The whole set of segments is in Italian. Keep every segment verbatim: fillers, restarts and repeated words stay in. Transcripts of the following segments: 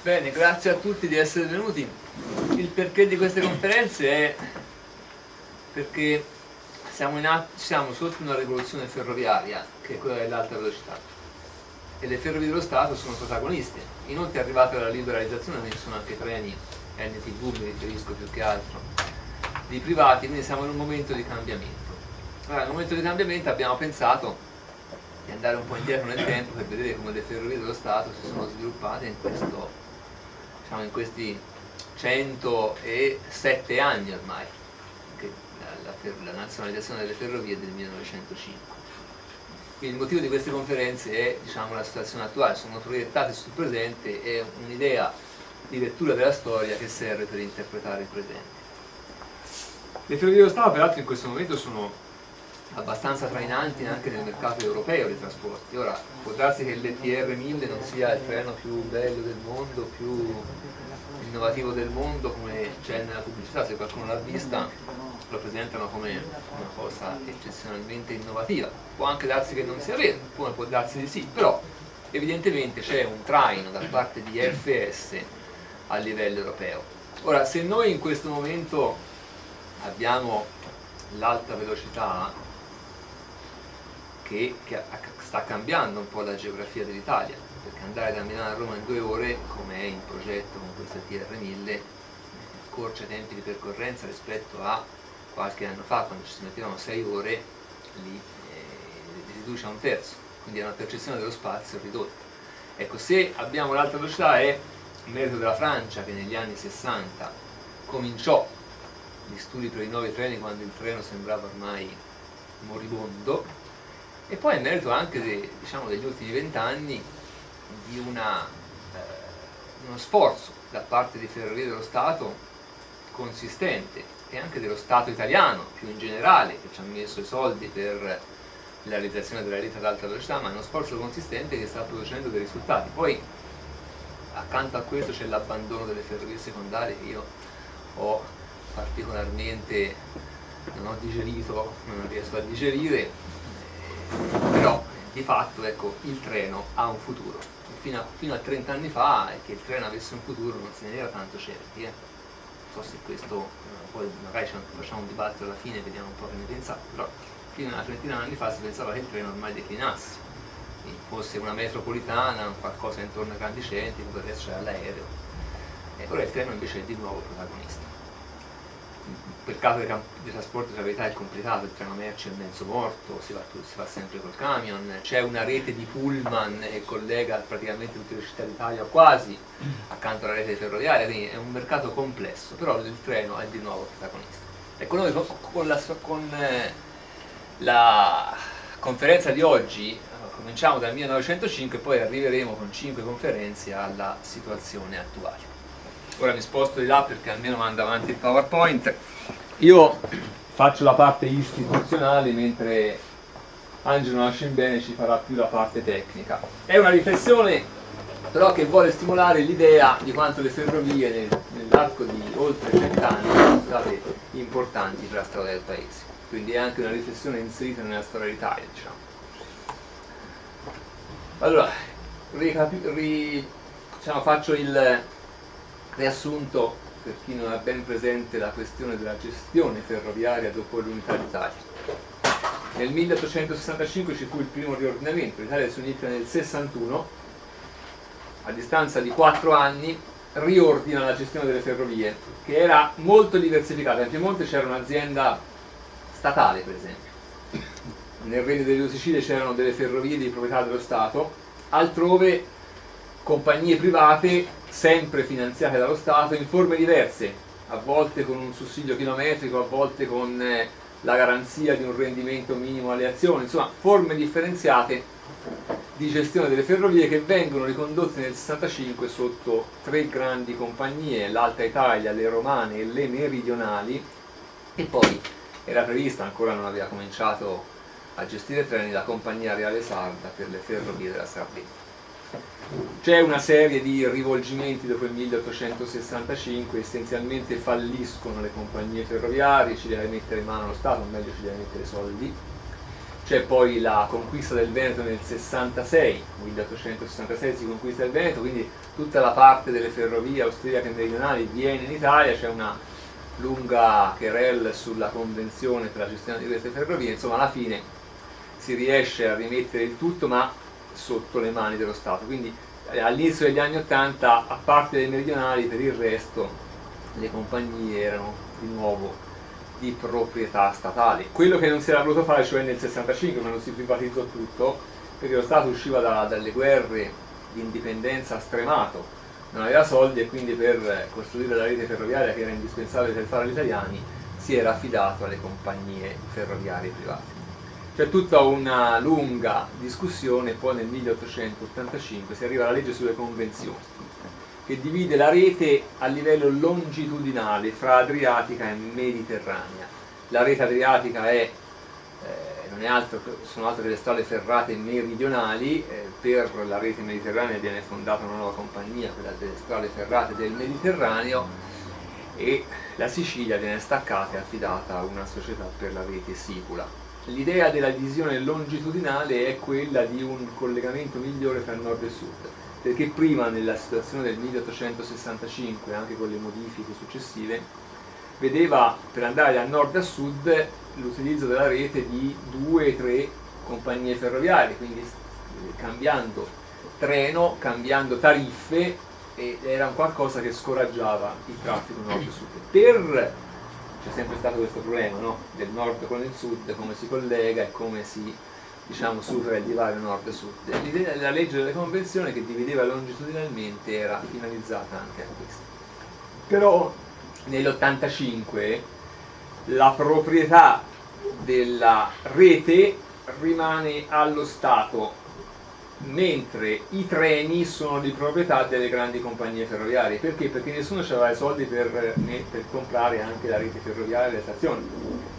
Bene, grazie a tutti di essere venuti. Il perché di queste conferenze è perché siamo, in atto, siamo sotto una rivoluzione ferroviaria, che è quella dell'alta velocità, e le ferrovie dello Stato sono protagoniste. Inoltre è arrivata la liberalizzazione, quindi sono anche treni, N T V mi riferisco più che altro, di privati, quindi siamo in un momento di cambiamento. Allora, nel momento di cambiamento abbiamo pensato di andare un po' indietro nel tempo per vedere come le ferrovie dello Stato si sono sviluppate in, questo, diciamo, in questi centosette anni ormai, che la, la, la nazionalizzazione delle ferrovie è del millenovecentocinque. Quindi il motivo di queste conferenze è, diciamo, la situazione attuale, sono proiettate sul presente e un'idea di lettura della storia che serve per interpretare il presente. Le ferrovie dello Stato peraltro in questo momento sono abbastanza trainanti anche nel mercato europeo dei trasporti. Ora, può darsi che l'E T R mille non sia il treno più bello del mondo, più innovativo del mondo, come c'è nella pubblicità, se qualcuno l'ha vista lo presentano come una cosa eccezionalmente innovativa. Può anche darsi che non sia vero, come può darsi di sì, però evidentemente c'è un traino da parte di F S a livello europeo. Ora, se noi in questo momento abbiamo l'alta velocità, Che, che sta cambiando un po' la geografia dell'Italia, perché andare da Milano a Roma in due ore, come è in progetto con questo T R mille, accorcia i tempi di percorrenza rispetto a qualche anno fa, quando ci si mettevano sei ore, li eh, riduce a un terzo, quindi è una percezione dello spazio ridotta. Ecco, se abbiamo l'alta velocità è merito della Francia, che negli anni sessanta cominciò gli studi per i nuovi treni quando il treno sembrava ormai moribondo, e poi è merito anche de, diciamo, degli ultimi vent'anni di una, eh, uno sforzo da parte di Ferrovie dello Stato consistente, e anche dello Stato italiano più in generale, che ci ha messo i soldi per la realizzazione della rete ad alta velocità, ma è uno sforzo consistente che sta producendo dei risultati. Poi accanto a questo c'è l'abbandono delle ferrovie secondarie, che io ho particolarmente non ho digerito, non riesco a digerire, però di fatto, ecco, il treno ha un futuro. Fino a, fino a trenta anni fa, che il treno avesse un futuro non se ne era tanto certi, eh. Non so se questo, eh, poi magari facciamo un dibattito alla fine e vediamo un po' che ne pensate, però fino a una trentina di anni fa si pensava che il treno ormai declinasse, quindi fosse una metropolitana, qualcosa intorno ai grandi centri, poi adesso c'era l'aereo, e ora il treno invece è di nuovo protagonista. Per caso dei, dei trasporti, la verità è complicato, il treno merci è mezzo morto, si va, si va sempre col camion, c'è una rete di pullman che collega praticamente tutte le città d'Italia, quasi, accanto alla rete ferroviaria, quindi è un mercato complesso, però il treno è di nuovo protagonista. Ecco, noi con, con, la, con eh, la conferenza di oggi cominciamo dal millenovecentocinque e poi arriveremo con cinque conferenze alla situazione attuale. Ora mi sposto di là perché almeno manda avanti il PowerPoint. Io faccio la parte istituzionale mentre Angelo Nascimbene ci farà più la parte tecnica. È una riflessione però che vuole stimolare l'idea di quanto le ferrovie nel, nell'arco di oltre cent'anni sono state importanti per la storia del paese. Quindi è anche una riflessione inserita nella storia d'Italia, diciamo. Allora, ricapi- ri, diciamo, faccio il riassunto per chi non ha ben presente la questione della gestione ferroviaria dopo l'unità d'Italia. Nel milleottocentosessantacinque ci fu il primo riordinamento, l'Italia si unifica nel sessantuno, a distanza di quattro anni riordina la gestione delle ferrovie, che era molto diversificata. In Piemonte c'era un'azienda statale, per esempio, nel Regno delle Due Sicilie c'erano delle ferrovie di proprietà dello Stato, altrove compagnie private sempre finanziate dallo Stato in forme diverse, a volte con un sussidio chilometrico, a volte con eh, la garanzia di un rendimento minimo alle azioni, insomma forme differenziate di gestione delle ferrovie che vengono ricondotte nel sessantacinque sotto tre grandi compagnie, l'Alta Italia, le Romane e le Meridionali, e poi era prevista, ancora non aveva cominciato a gestire treni, la Compagnia Reale Sarda per le ferrovie della Sardegna. C'è una serie di rivolgimenti dopo il milleottocentosessantacinque, essenzialmente falliscono le compagnie ferroviarie, ci deve mettere in mano lo Stato, o meglio ci deve mettere soldi. C'è poi la conquista del Veneto nel sessantasei, milleottocentosessantasei si conquista il Veneto, quindi tutta la parte delle ferrovie austriache meridionali viene in Italia, c'è una lunga querelle sulla convenzione per la gestione di queste ferrovie, insomma alla fine si riesce a rimettere il tutto ma sotto le mani dello Stato, quindi eh, all'inizio degli anni Ottanta, a parte le meridionali, per il resto le compagnie erano di nuovo di proprietà statale. Quello che non si era voluto fare, cioè nel sessantacinque, quando si privatizzò tutto, perché lo Stato usciva da, dalle guerre di indipendenza stremato, non aveva soldi e quindi per costruire la rete ferroviaria che era indispensabile per fare gli italiani si era affidato alle compagnie ferroviarie private. C'è tutta una lunga discussione, poi nel milleottocentottantacinque si arriva alla legge sulle convenzioni, che divide la rete a livello longitudinale fra Adriatica e Mediterranea. La rete adriatica è, eh, non è altro, sono altro che le strade ferrate meridionali, eh, per la rete mediterranea viene fondata una nuova compagnia, quella delle strade ferrate del Mediterraneo, e la Sicilia viene staccata e affidata a una società per la rete sicula. L'idea della divisione longitudinale è quella di un collegamento migliore tra nord e sud, perché prima, nella situazione del milleottocentosessantacinque, anche con le modifiche successive, vedeva per andare da nord a sud l'utilizzo della rete di due o tre compagnie ferroviarie, quindi cambiando treno, cambiando tariffe, ed era un qualcosa che scoraggiava il traffico nord-sud. Per c'è sempre stato questo problema, no? Del nord con il sud, come si collega e come si, diciamo, supera il divario nord-sud. L'idea della legge delle convenzioni che divideva longitudinalmente era finalizzata anche a questo. Però nell'ottantacinque la proprietà della rete rimane allo Stato, mentre i treni sono di proprietà delle grandi compagnie ferroviarie. Perché? Perché nessuno aveva i soldi per, per comprare anche la rete ferroviaria delle stazioni.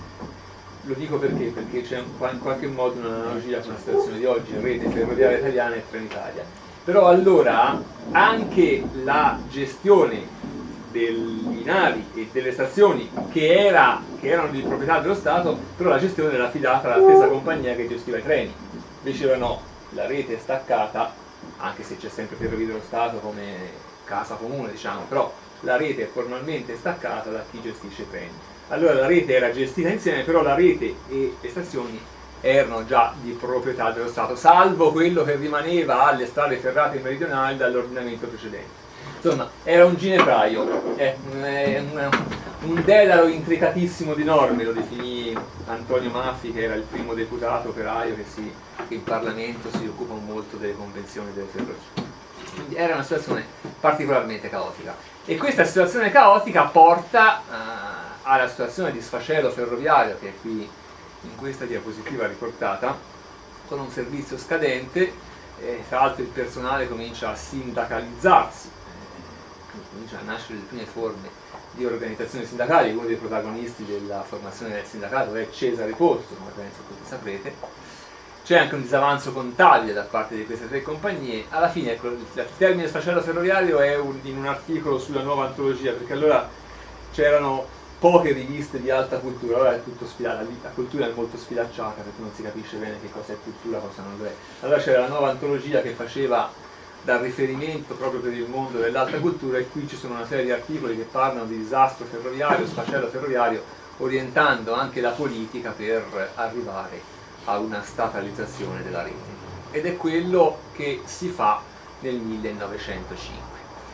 Lo dico perché? Perché c'è in qualche modo un'analogia con la situazione di oggi, rete ferroviaria italiana e Trenitalia. Però allora anche la gestione dei binari e delle stazioni che, era, che erano di proprietà dello Stato, però la gestione era affidata alla stessa compagnia che gestiva i treni. Invece no, la rete è staccata, anche se c'è sempre Ferrovie dello Stato come casa comune, diciamo, però la rete è formalmente staccata da chi gestisce i treni. Allora la rete era gestita insieme, però la rete e le stazioni erano già di proprietà dello Stato, salvo quello che rimaneva alle strade ferrate meridionali dall'ordinamento precedente. Insomma, era un ginepraio, eh, un, un dedalo intricatissimo di norme, lo definì Antonio Maffi, che era il primo deputato operaio che, si, che in Parlamento si occupa molto delle convenzioni delle ferrovie. Quindi era una situazione particolarmente caotica. E questa situazione caotica porta uh, alla situazione di sfacelo ferroviario, che è qui in questa diapositiva riportata, con un servizio scadente, e tra l'altro il personale comincia a sindacalizzarsi, comincia a nascere le prime forme di organizzazione sindacale. Uno dei protagonisti della formazione del sindacato è Cesare Corso, come penso tutti saprete. C'è anche un disavanzo contabile da parte di queste tre compagnie. Alla fine, ecco, il termine sfacelo ferroviario è un, in un articolo sulla nuova antologia, perché allora c'erano poche riviste di alta cultura, ora è tutto sfilato, la cultura è molto sfilacciata perché non si capisce bene che cosa è cultura, cosa non lo è. Allora c'era la nuova antologia che faceva da riferimento proprio per il mondo dell'alta cultura, e qui ci sono una serie di articoli che parlano di disastro ferroviario, sfacelo ferroviario, orientando anche la politica per arrivare a una statalizzazione della rete. Ed è quello che si fa nel millenovecentocinque.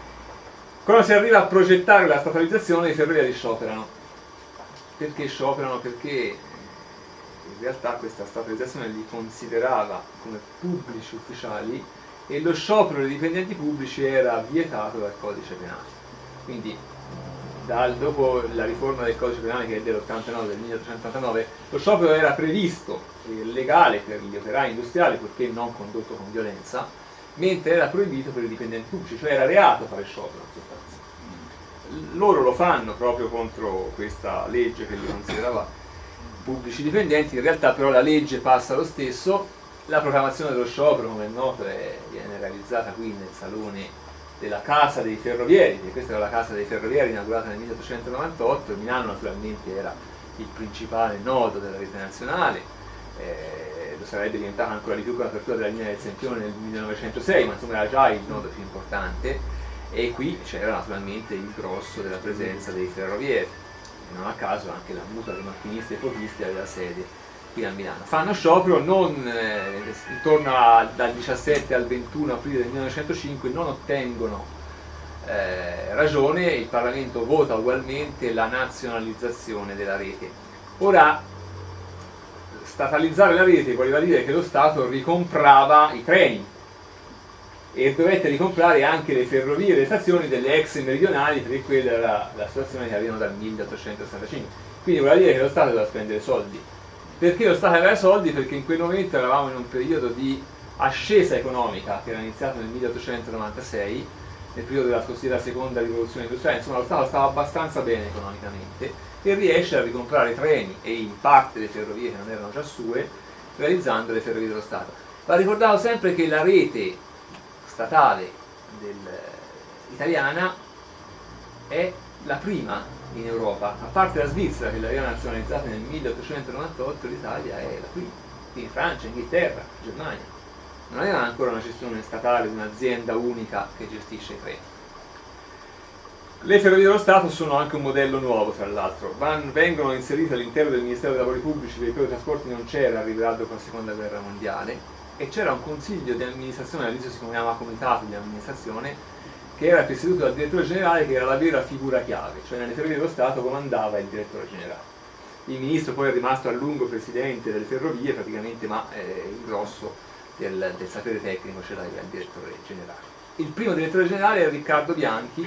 Quando si arriva a progettare la statalizzazione, i ferroviari scioperano. Perché scioperano? Perché in realtà questa statalizzazione li considerava come pubblici ufficiali e lo sciopero dei dipendenti pubblici era vietato dal codice penale. Quindi dal, dopo la riforma del codice penale, che è dell'ottantanove, del milleottocentottantanove, lo sciopero era previsto e legale per gli operai industriali, purché non condotto con violenza, mentre era proibito per i dipendenti pubblici, cioè era reato fare sciopero in sostanza. Loro lo fanno proprio contro questa legge che li considerava pubblici dipendenti, in realtà però la legge passa lo stesso. La proclamazione dello sciopero, come è noto, è, viene realizzata qui nel salone della Casa dei Ferrovieri, perché questa era la Casa dei Ferrovieri inaugurata nel milleottocentonovantotto. Milano naturalmente era il principale nodo della rete nazionale, eh, lo sarebbe diventata ancora di più con l'apertura della linea del Sempione nel millenovecentosei, ma insomma era già il nodo più importante. e qui c'era naturalmente il grosso della presenza dei ferrovieri, e non a caso anche la mutua dei macchinisti e pochisti aveva sede qui a Milano. Fanno sciopero non, eh, intorno a, dal diciassette al ventuno aprile del millenovecentocinque, non ottengono eh, ragione, il Parlamento vota ugualmente la nazionalizzazione della rete. Ora, statalizzare la rete voleva dire che lo Stato ricomprava i treni e dovette ricomprare anche le ferrovie e le stazioni delle ex meridionali, perché quella era la situazione che avevano dal milleottocentosessantacinque. Quindi voleva dire che lo Stato doveva spendere soldi. Perché lo Stato aveva soldi? Perché in quel momento eravamo in un periodo di ascesa economica che era iniziato nel milleottocentonovantasei, nel periodo della cosiddetta seconda rivoluzione industriale. Insomma, lo Stato stava abbastanza bene economicamente e riesce a ricomprare treni e in parte le ferrovie che non erano già sue, realizzando le ferrovie dello Stato. Va ricordato sempre che la rete statale del, italiana è la prima in Europa, a parte la Svizzera che l'aveva nazionalizzata nel milleottocentonovantotto, l'Italia è la prima, quindi Francia, Inghilterra, Germania non avevano ancora una gestione statale, un'azienda unica che gestisce i treni. Le ferrovie dello Stato sono anche un modello nuovo, tra l'altro, vengono inserite all'interno del Ministero dei Lavori Pubblici, perché quello dei trasporti non c'era, arrivato dopo la seconda guerra mondiale, e c'era un consiglio di amministrazione, all'inizio si chiamava comitato di amministrazione, che era presieduto dal direttore generale, che era la vera figura chiave, cioè nelle ferrovie dello Stato comandava il direttore generale. Il ministro poi è rimasto a lungo presidente delle ferrovie praticamente, ma eh, il grosso del, del sapere tecnico ce l'aveva il direttore generale. Il primo direttore generale era Riccardo Bianchi,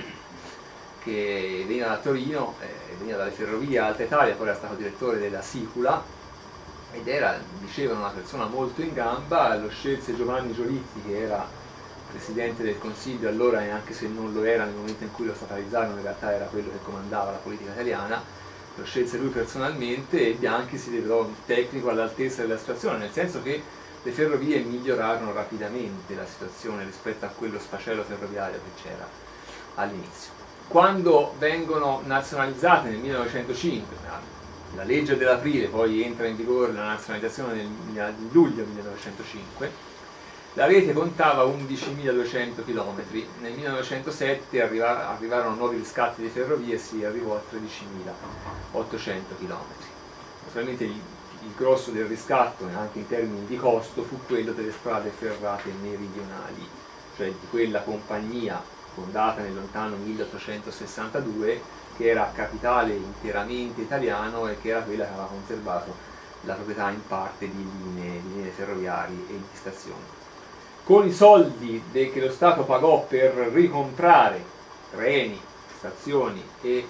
che veniva da Torino, eh, veniva dalle ferrovie Alta Italia, poi era stato direttore della Sicula ed era, dicevano, una persona molto in gamba. Lo scelse Giovanni Giolitti, che era presidente del Consiglio allora, e anche se non lo era nel momento in cui lo statalizzarono, in realtà era quello che comandava la politica italiana, lo scelse lui personalmente, e Bianchi si rivelò un tecnico all'altezza della situazione, nel senso che le ferrovie migliorarono rapidamente la situazione rispetto a quello sfacelo ferroviario che c'era all'inizio. Quando vengono nazionalizzate nel millenovecentocinque, la legge dell'aprile, poi entra in vigore la nazionalizzazione nel luglio millenovecentocinque, la rete contava undicimiladuecento chilometri, nel millenovecentosette arriva, arrivarono nuovi riscatti di ferrovie e si arrivò a tredicimilaottocento chilometri. Naturalmente il, il grosso del riscatto, anche in termini di costo, fu quello delle strade ferrate meridionali, cioè di quella compagnia fondata nel lontano milleottocentosessantadue, che era a capitale interamente italiano e che era quella che aveva conservato la proprietà in parte di linee, di linee ferroviarie e di stazioni. Con i soldi che lo Stato pagò per ricomprare treni, stazioni e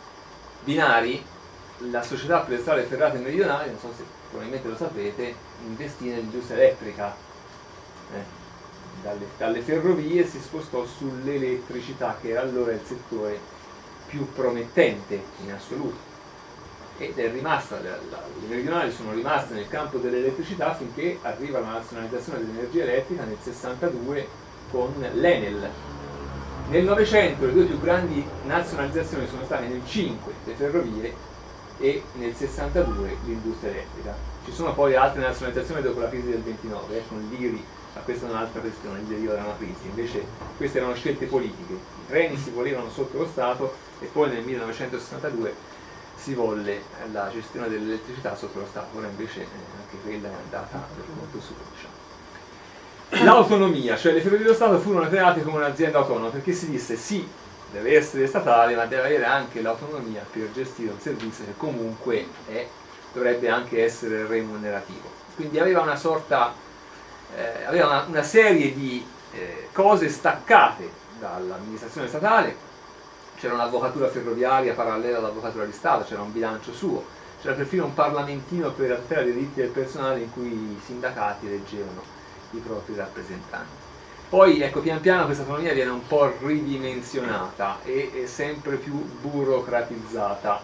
binari, la società per le strade ferrate meridionali, non so se probabilmente lo sapete, investì nell'industria elettrica. Eh, dalle, dalle ferrovie si spostò sull'elettricità, che era allora il settore più promettente in assoluto. Ed è rimasta, la, la, le meridionali sono rimaste nel campo dell'elettricità finché arriva la nazionalizzazione dell'energia elettrica nel sessantadue con l'Enel. Nel Novecento le due più grandi nazionalizzazioni sono state nel cinque le ferrovie e nel sessantadue l'industria elettrica. Ci sono poi altre nazionalizzazioni dopo la crisi del ventinove, eh, con l'I R I, ma questa è un'altra questione, il deriva da una crisi. Invece queste erano scelte politiche, i treni si volevano sotto lo Stato e poi nel millenovecentosessantadue si volle la gestione dell'elettricità sotto lo Stato, ora invece eh, anche quella è andata per conto suo, diciamo. L'autonomia, cioè le ferrovie dello Stato furono create come un'azienda autonoma, perché si disse sì, deve essere statale, ma deve avere anche l'autonomia per gestire un servizio che comunque è, dovrebbe anche essere remunerativo. Quindi aveva una sorta, eh, aveva una, una serie di eh, cose staccate dall'amministrazione statale. C'era un'avvocatura ferroviaria parallela all'avvocatura di Stato, c'era un bilancio suo, c'era perfino un parlamentino per la tutela dei diritti del personale in cui i sindacati eleggevano i propri rappresentanti. Poi, ecco, pian piano questa autonomia viene un po' ridimensionata e è sempre più burocratizzata.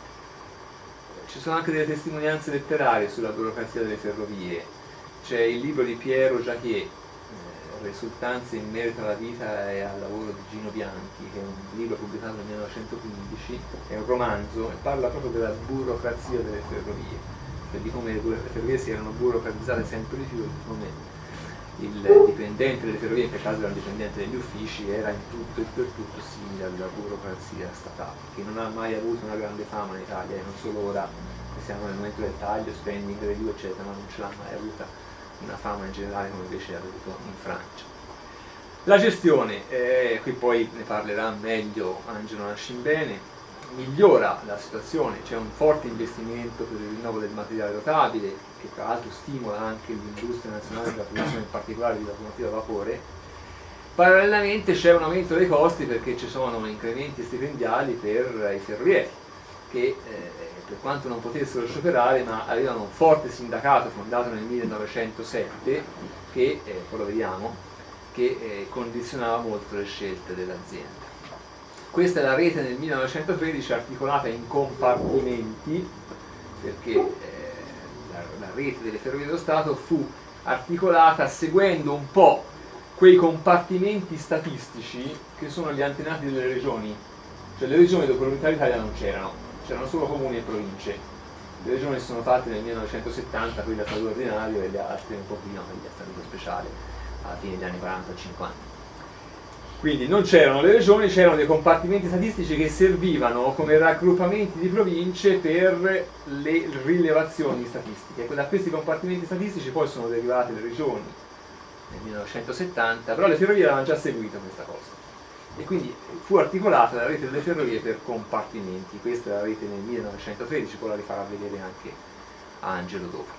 Ci sono anche delle testimonianze letterarie sulla burocrazia delle ferrovie. C'è il libro di Piero Jacquier, Risultanze in merito alla vita e al lavoro di Gino Bianchi, che è un libro pubblicato nel millenovecentoquindici, è un romanzo e parla proprio della burocrazia delle ferrovie, cioè di come le ferrovie si erano burocratizzate sempre di più e di come il dipendente delle ferrovie, in quel caso era il dipendente degli uffici, era in tutto e per tutto simile alla burocrazia statale, che non ha mai avuto una grande fama in Italia, e non solo ora che siamo nel momento del taglio, spending review eccetera, ma non ce l'ha mai avuta una fama in generale come invece ha avuto in Francia. La gestione, eh, qui poi ne parlerà meglio Angelo Nascimbene, migliora la situazione, c'è un forte investimento per il rinnovo del materiale rotabile, che tra l'altro stimola anche l'industria nazionale della produzione in particolare di locomotive a vapore. Parallelamente c'è un aumento dei costi perché ci sono incrementi stipendiali per i ferrovieri, che eh, per quanto non potessero scioperare, ma avevano un forte sindacato fondato nel millenovecentosette, che, eh, poi lo vediamo, che eh, condizionava molto le scelte dell'azienda. Questa è la rete nel millenovecentotredici articolata in compartimenti, perché eh, la, la rete delle Ferrovie dello Stato fu articolata seguendo un po' quei compartimenti statistici che sono gli antenati delle regioni. Cioè le regioni dopo l'unità d'Italia non c'erano, c'erano solo comuni e province. Le regioni si sono fatte nel millenovecentosettanta, quelle a statuto ordinario, e le altre un po' prima, quelle a statuto speciale, alla fine degli anni quaranta cinquanta. Quindi non c'erano le regioni, c'erano dei compartimenti statistici che servivano come raggruppamenti di province per le rilevazioni statistiche. Da questi compartimenti statistici poi sono derivate le regioni nel millenovecentosettanta, però le ferrovie avevano già seguito questa cosa. E quindi fu articolata la rete delle ferrovie per compartimenti. Questa è la rete nel millenovecentotredici, poi la rifarà vedere anche Angelo dopo.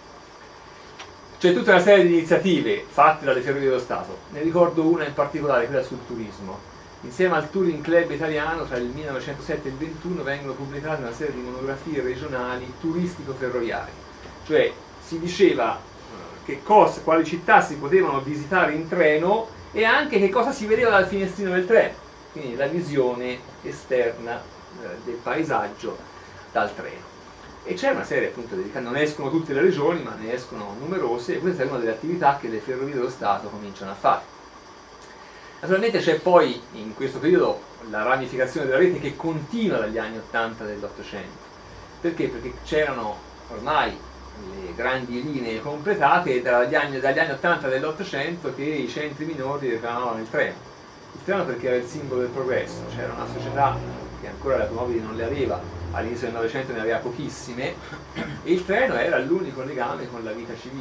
C'è tutta una serie di iniziative fatte dalle Ferrovie dello Stato, ne ricordo una in particolare, quella sul turismo. Insieme al Touring Club italiano, tra il millenovecentosette e il ventuno vengono pubblicate una serie di monografie regionali turistico-ferroviarie, cioè si diceva che cosa, quali città si potevano visitare in treno e anche che cosa si vedeva dal finestrino del treno, quindi la visione esterna eh, del paesaggio dal treno. E c'è una serie appunto dedicata, non escono tutte le regioni, ma ne escono numerose, e questa è una delle attività che le Ferrovie dello Stato cominciano a fare. Naturalmente c'è poi in questo periodo la ramificazione della rete che continua dagli anni ottanta dell'Ottocento. Perché? Perché c'erano ormai le grandi linee completate, e dagli anni, dagli anni ottanta dell'Ottocento che i centri minori reclamavano il treno. Il treno perché era il simbolo del progresso, c'era una società che ancora le automobili non le aveva, all'inizio del Novecento ne aveva pochissime, e il treno era l'unico legame con la vita civile.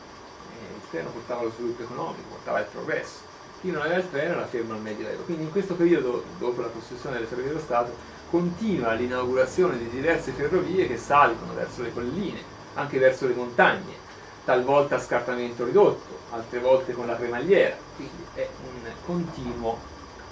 E il treno portava lo sviluppo economico, portava il progresso. Chi non aveva il treno era fermo al Medioevo. Quindi in questo periodo, dopo la costruzione delle Ferrovie dello Stato, continua l'inaugurazione di diverse ferrovie che salgono verso le colline, anche verso le montagne, talvolta a scartamento ridotto, altre volte con la cremagliera. Quindi è un continuo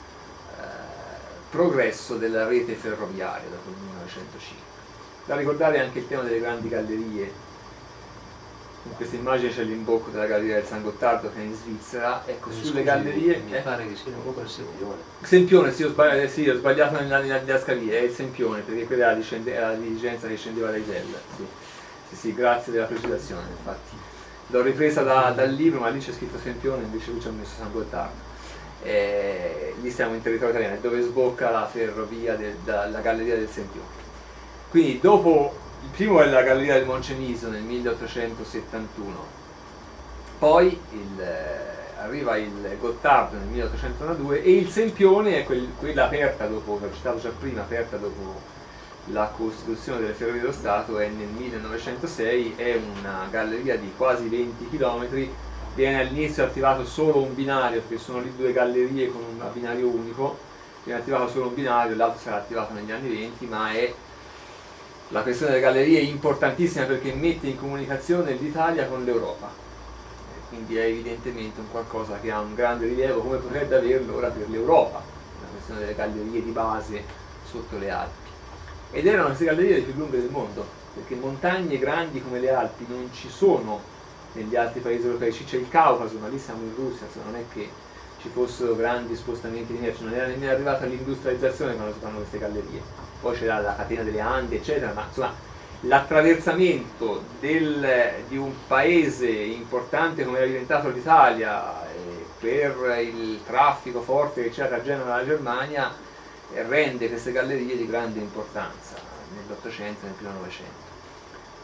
progresso della rete ferroviaria dopo il millenovecentocinque. Da ricordare anche il tema delle grandi gallerie. In questa immagine c'è l'imbocco della galleria del San Gottardo che è in Svizzera. Ecco, Scusi, sulle gallerie... Mi eh? pare che sia un po' il Sempione. Sempione, sì, ho sbagliato, sì, ho sbagliato nella, nella didascalia, è il Sempione, perché quella era la, era la diligenza che scendeva da Isella. Sì. Sì, sì, grazie della precisazione, infatti. L'ho ripresa da, dal libro, ma lì c'è scritto Sempione, invece lui ci ha messo San Gottardo. Eh, lì siamo in territorio italiano, dove sbocca la ferrovia della galleria del Sempione. Quindi dopo, il primo è la galleria del Monceniso nel milleottocentosettantuno, poi il, eh, arriva il Gottardo nel milleottocentonovantadue, e il Sempione è quel, quella aperta dopo, che ho citato già prima, aperta dopo la costituzione delle Ferrovie dello Stato, è nel millenovecentosei, è una galleria di quasi venti chilometri. Viene all'inizio attivato solo un binario, perché sono lì due gallerie con un binario unico, viene attivato solo un binario, l'altro sarà attivato negli anni venti, ma è la questione delle gallerie è importantissima perché mette in comunicazione l'Italia con l'Europa, quindi è evidentemente un qualcosa che ha un grande rilievo, come potrebbe averlo ora per l'Europa, la questione delle gallerie di base sotto le Alpi. Ed erano queste gallerie le più lunghe del mondo, perché montagne grandi come le Alpi non ci sono negli altri paesi europei. C'è il Caucaso, ma lì siamo in Russia, insomma, non è che ci fossero grandi spostamenti di merci, non era nemmeno arrivata l'industrializzazione quando si fanno queste gallerie. Poi c'era la catena delle Ande, eccetera, ma insomma l'attraversamento di un paese importante come era diventato l'Italia eh, per il traffico forte che c'era tra Genova e la Germania eh, rende queste gallerie di grande importanza nell'Ottocento e nel primo Novecento.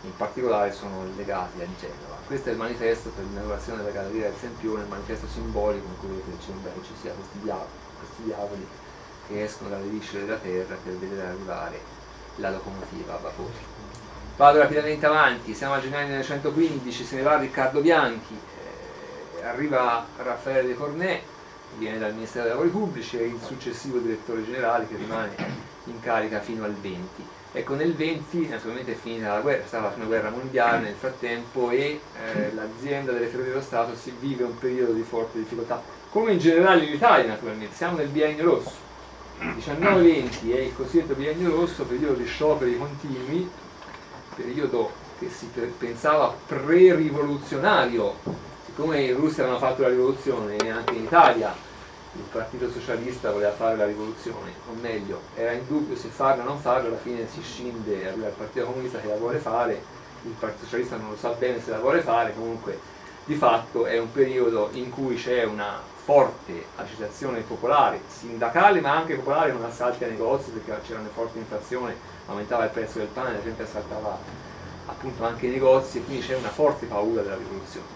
in particolare sono legati a Genova. Questo è il manifesto per l'inaugurazione della Galleria del Sempione, il manifesto simbolico in cui vedete che ci sia questi diavoli, questi diavoli che escono dalle viscere della terra per vedere arrivare la locomotiva a vapore. Vado rapidamente avanti, siamo al gennaio millenovecentoquindici, se ne va Riccardo Bianchi, eh, arriva Raffaele De Cornet, viene dal Ministero dei Lavori Pubblici, è il successivo direttore generale che rimane in carica fino al venti. Ecco, nel venti naturalmente è finita la guerra, stava la prima guerra mondiale nel frattempo e eh, l'azienda delle Ferrovie dello Stato si vive un periodo di forte difficoltà, come in generale in Italia naturalmente, siamo nel biennio rosso. diciannove venti è il cosiddetto biennio rosso, periodo di scioperi continui, periodo che si pensava pre-rivoluzionario, siccome in Russia avevano fatto la rivoluzione e anche in Italia il Partito Socialista voleva fare la rivoluzione, o meglio, era in dubbio se farla o non farla, alla fine si scinde, arriva il Partito Comunista che la vuole fare, il Partito Socialista non lo sa bene se la vuole fare, comunque di fatto è un periodo in cui c'è una forte agitazione popolare, sindacale ma anche popolare, con assalti ai negozi perché c'era una forte inflazione, aumentava il prezzo del pane, la gente assaltava appunto anche i negozi e quindi c'è una forte paura della rivoluzione.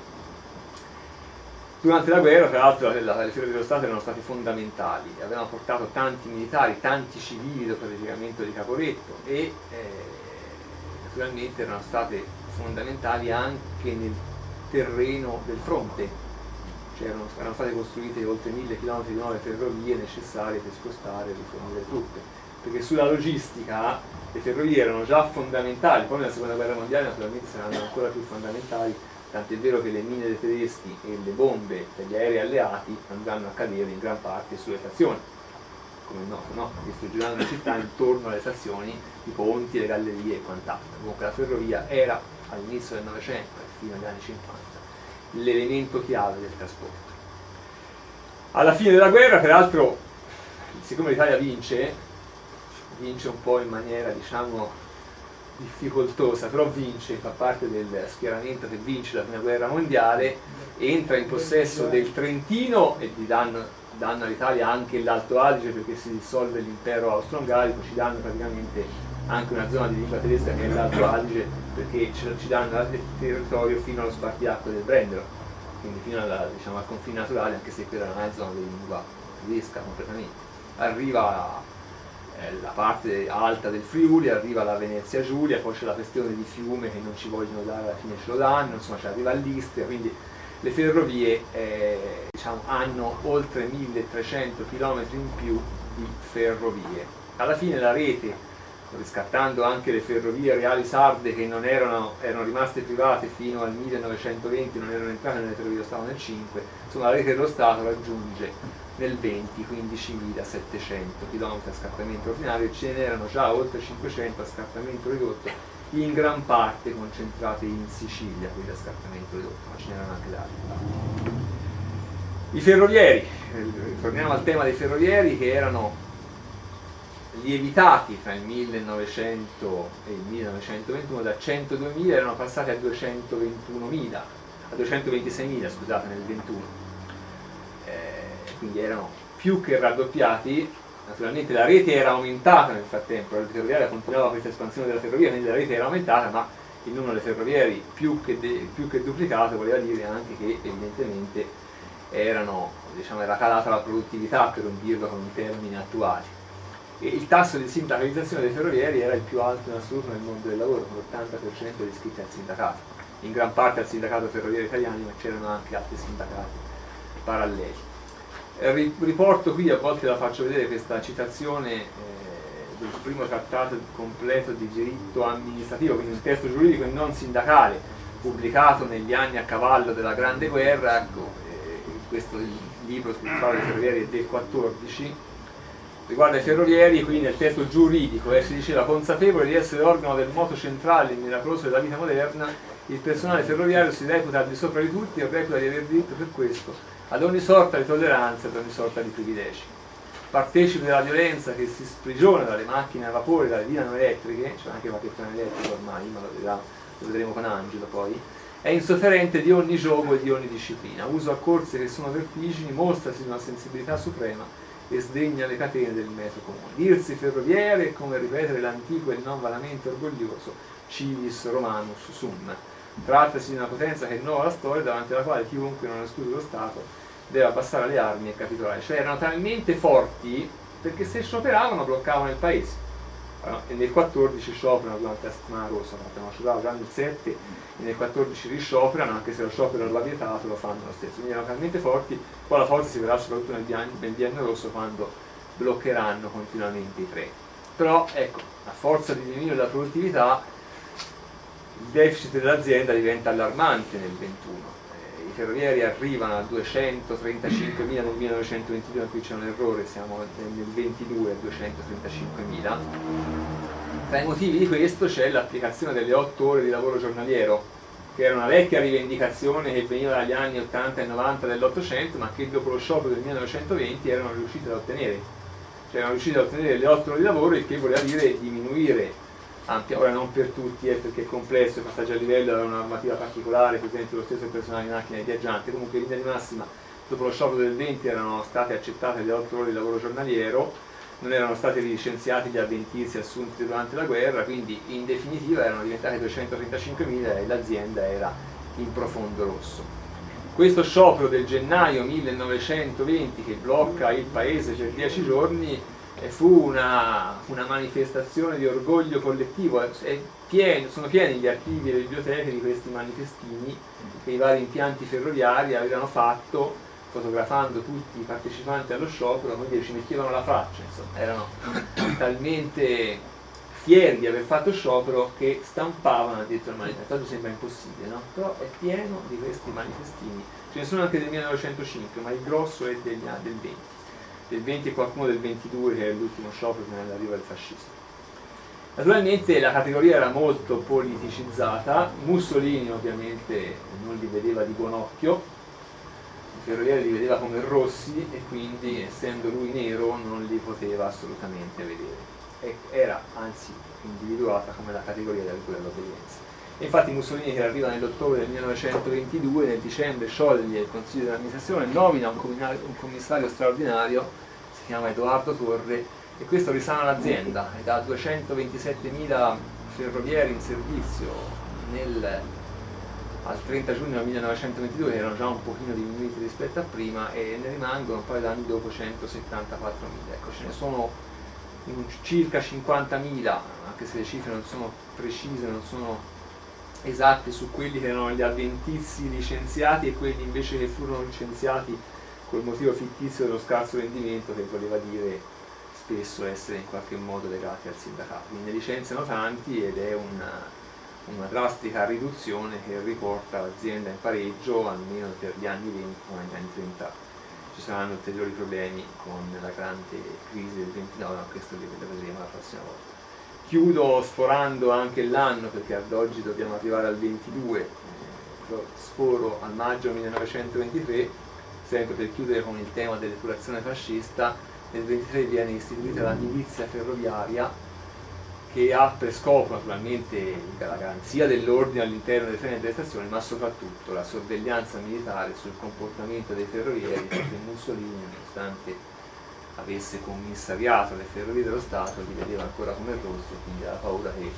Durante la guerra, tra l'altro, le Ferrovie dello Stato erano state fondamentali, avevano portato tanti militari, tanti civili dopo il ripiegamento di Caporetto e eh, naturalmente erano state fondamentali anche nel terreno del fronte, cioè erano, erano state costruite oltre mille chilometri di nuove ferrovie necessarie per spostare e rifornire le truppe, perché sulla logistica le ferrovie erano già fondamentali, poi nella seconda guerra mondiale naturalmente saranno ancora più fondamentali, tant'è vero che le mine dei tedeschi e le bombe degli aerei alleati andranno a cadere in gran parte sulle stazioni, come è noto, no? Distruggeranno la città intorno alle stazioni, i ponti, le gallerie e quant'altro. Comunque la ferrovia era all'inizio del Novecento e fino agli anni cinquanta l'elemento chiave del trasporto. Alla fine della guerra, peraltro, siccome l'Italia vince, vince un po' in maniera, diciamo, difficoltosa, però vince, fa parte del schieramento che vince la prima guerra mondiale, entra in possesso del Trentino e gli danno, danno all'Italia anche l'Alto Adige perché si dissolve l'impero austro-ungarico, ci danno praticamente anche una zona di lingua tedesca che è l'Alto Adige perché ci danno il territorio fino allo spartiacque del Brennero, quindi fino alla, diciamo, al confine naturale, anche se quella non è una zona di lingua tedesca completamente. Arriva la parte alta del Friuli, arriva la Venezia Giulia, poi c'è la questione di Fiume che non ci vogliono dare, alla fine ce lo danno, insomma ci arriva all'Istria, quindi le ferrovie eh, diciamo, hanno oltre milletrecento chilometri in più di ferrovie. Alla fine la rete, riscattando anche le ferrovie reali sarde che non erano, erano rimaste private fino al millenovecentoventi, non erano entrate nelle ferrovie dello Stato nel cinque, insomma la rete dello Stato raggiunge nel venti quindicimilasettecento chilometri a scartamento ordinario e ce n'erano già oltre cinquecento a scartamento ridotto, in gran parte concentrate in Sicilia, quindi a scartamento ridotto, ma ce n'erano anche da altre parti. I ferrovieri, torniamo al tema dei ferrovieri che erano lievitati tra il millenovecento e il millenovecentoventuno, da centoduemila erano passati a duecentoventunomila, a duecentoventiseimila scusate nel ventuno. Quindi erano più che raddoppiati, naturalmente la rete era aumentata nel frattempo, la ferroviaria continuava questa espansione della ferrovia, quindi la rete era aumentata, ma il numero dei ferrovieri più che, de, più che duplicato voleva dire anche che evidentemente erano, diciamo, era calata la produttività, per non dirlo con termini attuali. E il tasso di sindacalizzazione dei ferrovieri era il più alto in assoluto nel mondo del lavoro, con l'ottanta per cento di iscritti al sindacato, in gran parte al sindacato ferroviario italiano, ma c'erano anche altri sindacati paralleli. Riporto qui, a volte la faccio vedere, questa citazione eh, del primo trattato completo di diritto amministrativo, quindi un testo giuridico e non sindacale, pubblicato negli anni a cavallo della Grande Guerra. Ecco, eh, questo libro scritto dei ferrovieri è del quattordici, riguarda i ferrovieri, qui nel testo giuridico eh, si diceva: consapevole di essere organo del moto centrale e miracoloso della vita moderna, il personale ferroviario si reputa al di sopra di tutti e reputa di aver diritto per questo ad ogni sorta di tolleranza, ad ogni sorta di privilegi. Partecipe della violenza che si sprigiona dalle macchine a vapore, dalle dinamo elettriche, c'è anche qualche treno elettrico ormai, ma lo, vedrà, lo vedremo con Angelo poi, è insofferente di ogni gioco e di ogni disciplina, uso a corse che sono vertigini, mostrasi una sensibilità suprema e sdegna le catene del metro comune. Dirsi ferroviere è come ripetere l'antico e non vanamente orgoglioso civis romanus sum. Trattasi di una potenza che innova la storia, davanti alla quale chiunque non escluso lo Stato deve abbassare le armi e capitolare. Cioè erano talmente forti perché se scioperavano bloccavano il paese. E nel quattordici scioperano durante la settimana rossa, facciamo scioperare già nel sette e nel quattordici riscioperano, anche se lo sciopero era vietato, lo fanno lo stesso. Quindi erano talmente forti, poi la forza si vedrà soprattutto nel biennio, nel biennio rosso, quando bloccheranno continuamente i treni. Però ecco, a forza di diminuire la produttività, il deficit dell'azienda diventa allarmante nel ventuno. Eh, I ferrovieri arrivano a duecentotrentacinquemila nel millenovecentoventidue, in cui c'è un errore, siamo nel ventidue a duecentotrentacinquemila. Tra i motivi di questo c'è l'applicazione delle otto ore di lavoro giornaliero, che era una vecchia rivendicazione che veniva dagli anni ottanta e novanta dell'Ottocento, ma che dopo lo sciopero del millenovecentoventi erano riusciti ad ottenere. Cioè erano riusciti ad ottenere le otto ore di lavoro, il che voleva dire diminuire ampia, ora non per tutti, eh, perché è complesso, i passaggi a livello era una normativa particolare, per esempio lo stesso il personale di macchina e viaggianti. Comunque in linea di massima dopo lo sciopero del venti erano state accettate le otto ore di lavoro giornaliero, non erano stati licenziati gli avventizi assunti durante la guerra, quindi in definitiva erano diventati duecentotrentacinquemila e l'azienda era in profondo rosso. Questo sciopero del gennaio millenovecentoventi, che blocca il paese per dieci giorni, fu una, una manifestazione di orgoglio collettivo. È pieno, sono pieni gli archivi e le biblioteche di questi manifestini che i vari impianti ferroviari avevano fatto, fotografando tutti i partecipanti allo sciopero, quindi ci mettevano la faccia, insomma, erano talmente fieri di aver fatto sciopero che stampavano addirittura il manifesto. Oggi sembra impossibile, no? Però è pieno di questi manifestini, ce ne sono anche del millenovecentocinque, ma il grosso è degli, del venti. Del venti e qualcuno del ventidue, che è l'ultimo sciopero prima dell'arrivo del fascismo. Naturalmente la categoria era molto politicizzata, Mussolini ovviamente non li vedeva di buon occhio, i ferrovieri li vedeva come rossi e quindi, essendo lui nero, non li poteva assolutamente vedere. E era anzi individuata come la categoria della dell'obbedienza. Infatti Mussolini, che arriva nell'ottobre del millenovecentoventidue, nel dicembre scioglie il consiglio dell'amministrazione, nomina un, un commissario straordinario, si chiama Edoardo Torre, e questo risana l'azienda, e da duecentoventisettemila ferrovieri in servizio nel, al trenta giugno del millenovecentoventidue, che erano già un pochino diminuiti rispetto a prima, e ne rimangono un paio d'anni dopo centosettantaquattromila. Ecco, ce ne sono circa cinquantamila, anche se le cifre non sono precise, non sono esatte, su quelli che erano gli avventizi licenziati e quelli invece che furono licenziati col motivo fittizio dello scarso rendimento, che voleva dire spesso essere in qualche modo legati al sindacato. Quindi ne licenziano tanti ed è una, una drastica riduzione che riporta l'azienda in pareggio almeno per gli anni venti, ma negli anni trenta ci saranno ulteriori problemi con la grande crisi del ventinove, ma questo lo vedremo la prossima volta. Chiudo sforando anche l'anno, perché ad oggi dobbiamo arrivare al ventidue, eh, sforo al maggio millenovecentoventitré, sempre per chiudere con il tema dell'epurazione fascista. Nel ventitré viene istituita la milizia ferroviaria, che ha per scopo naturalmente la garanzia dell'ordine all'interno dei treni e delle stazioni, ma soprattutto la sorveglianza militare sul comportamento dei ferrovieri, perché Mussolini, nonostante avesse commissariato le ferrovie dello Stato, li vedeva ancora come rossi, quindi aveva paura che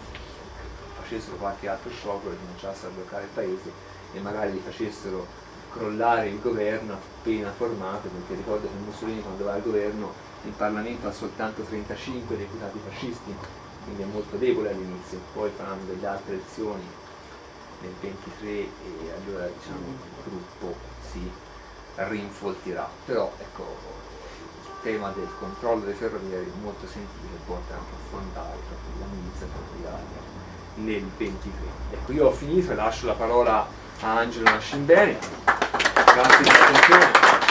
facessero qualche altro sciopero, cominciassero a bloccare il paese e magari li facessero crollare il governo appena formato, perché ricordo che Mussolini, quando va al governo, il Parlamento ha soltanto trentacinque deputati fascisti, quindi è molto debole all'inizio, poi faranno delle altre elezioni nel ventitré e allora, diciamo, il gruppo si rinfoltirà. Però ecco, tema del controllo dei ferroviari molto sentito, porta anche a affrontare proprio la milizia ferroviaria nel ventitré. Ecco, io ho finito e lascio la parola a Angelo Nascimbeni. Grazie per l'attenzione.